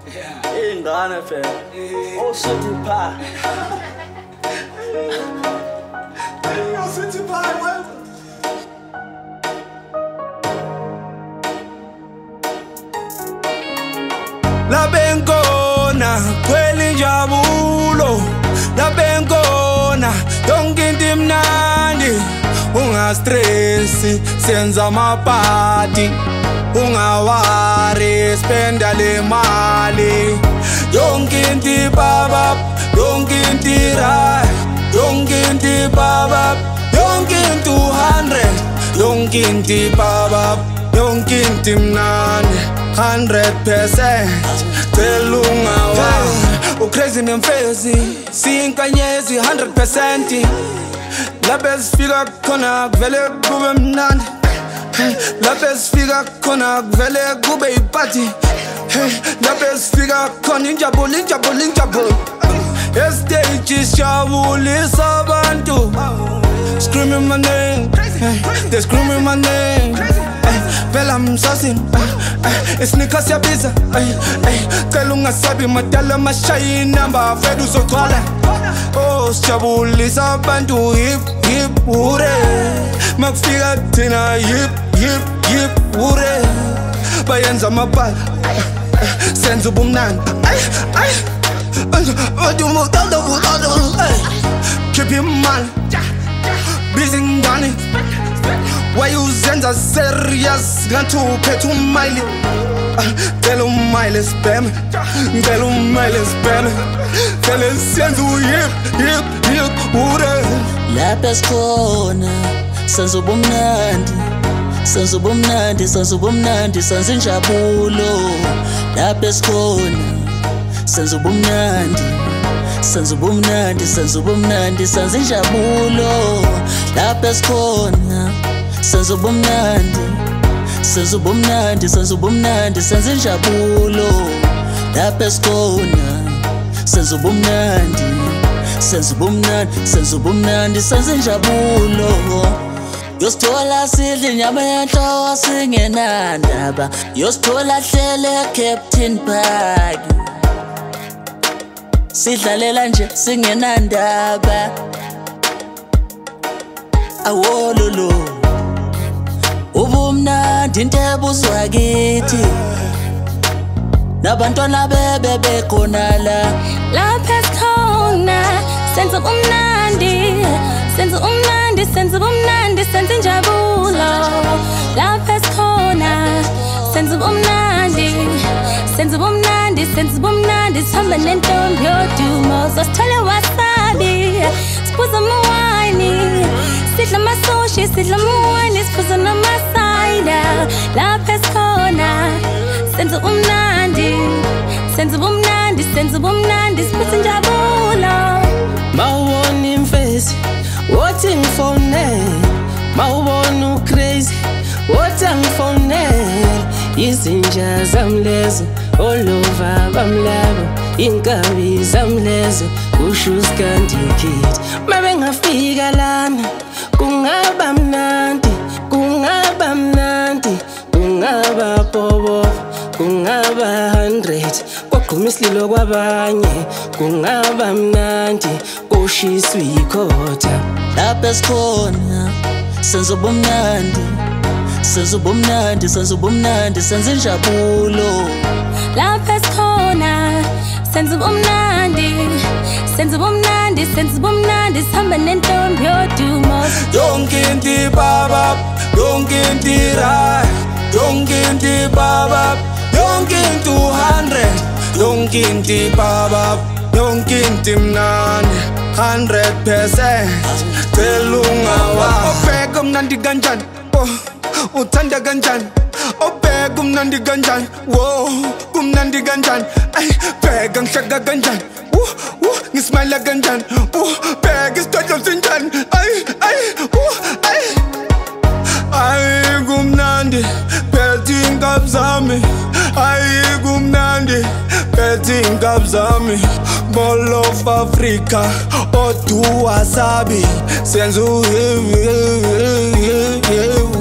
ingane phela osuthi pha osuthi pha wenza Labenkona kweli njabulo labenkona yonke into imnandi ungastressi senza amapati ungawari spenda le mali yonke into ibaba yonke into right yonke into ibaba yonke into 200 yonke into ibaba yonke into imnandi 100% telungawa ucrazy nemfezi sinkanyezi 100% lapho sifika khona kuvele kube mnandi lapho sifika khona kuvele kube iparty lapho sifika khona injabulo estage sijabulisa abantu screaming my name they screaming my name Vela I'm saucing Sneakers siyabiza Cela ungasabi madala mashayi number Fed uzogcwala Oh sijabulisa abantu hip hip hure Makufika thina hip hure Bayenza amabhala Senza ubumnandi Keep your mind Busy ngani Why you zenza serious Gantu uphethe umile Ngicela umile spam Ngicela umile spam Ngicela siyenza hip ure lapha sikhona senza ubumnandi senza ubumnandi senza injabulo lapha sikhona senza ubumnandi senza injabulo lapha sikhona senza ubumnandi senza injabulo lapha sikhona senza ubumnandi senza injabulo Yosithola sidla inyama yenhloko singenandaba Yosithola hlele Captain Park Sidlalela nje singenandaba Awololo Ubumnandi into ebuzwa kithi Nabantwana bebe bekhona la Lapha sikhona senza ubumnandi senza injabulo Lapha sikhona senza ubumnandi sihamba nentombi yodumo sosithole wasabi siphuza amawayini sidla amasushi sidla amawayini siphuza namasayida lapha sikhona senza ubumnandi siphuza injabulo Mawubona imfezi wothi ngifone mawubona ucrazy wothi angifonele izinja zamlezo olova bamlabo inkabi zamlezo usho skandikid mabengafika lana kungaba mnandi kungaba bobo kungaba 100 kwaqhuma isililo kwabanye kungaba mnandi kushiswa ikhotha lapha sikhona senza ubumnandi senza injabulo lapha sikhona senza ubumnandi sihamba nentombi yodumo yonke into ibaba yonke into right yonke into ibaba yonke into 100 yonke into ibaba yonke into imnandi 100% telungawa obheka umnandi kanjani uthanda kanjani obheka umnandi kanjani wo kumnandi kanjani ay bheka ngihleka kanjani ngismile kanjani bheka isithatho sinjani ay kumnandi phethe inkab zami ay kumnandi phethe inkab zami Mall of Africa odu wasabi senzu